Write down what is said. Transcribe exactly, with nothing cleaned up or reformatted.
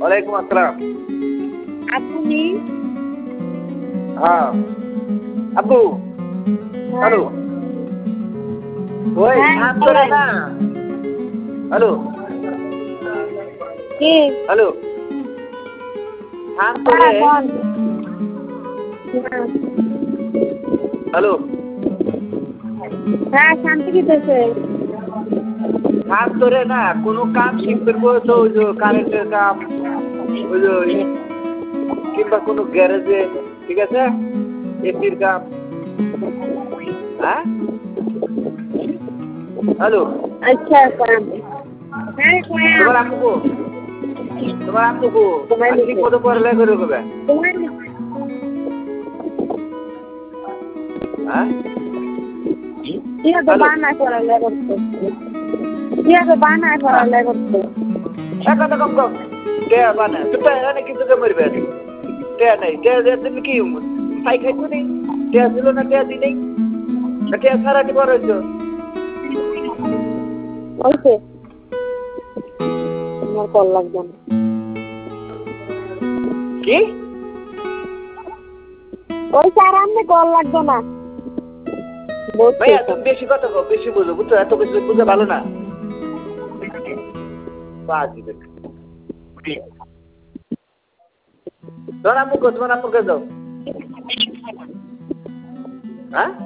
ওয়ালাইকুম আসসালাম। আপনি? হ্যাঁ আব্বু। হ্যালো ওই শান্ত রে না। হ্যালো কে? হ্যালো শান্ত রে। হ্যালো হ্যাঁ শান্তি দিতেছে। শান্ত রে না, কোনো কাম শিখবে তো ওই যে কারেন্টের কাম, ওই যে কিংবা কোনো গ্যারেজে, ঠিক আছে, এসির কাম। হ্যাঁ হ্যালো আচ্ছা হ্যাঁ তোমার আম্মু কো? তোমার আম্মু কো? ঠিক মতো পড়ালেখা করে কবে? হ্যাঁ ঠিক আছে বানায় পড়ালেখা করতে। ঠিক আছে বানায় পড়ালেখা করতে। এক কথা কম কম কে বানায় তুই এখানে কিন্তু কে মরবে কে নাই কে তুমি কি খাই খাইছো নেই কে ছিল না কে দি নেই কে সারাটি বড় হইছো ওইছে আমার কল লাগবে না। কি ওই স্যার আপনি কল লাগবে না। ভাইয়া তুমি বেশি কথা কও, বেশি বুঝো বুঝছো, এত কিছু বুঝে ভালো না। তোমার আম্মু কো? তোমার আম্মুর কাছে যাও। হ্যাঁ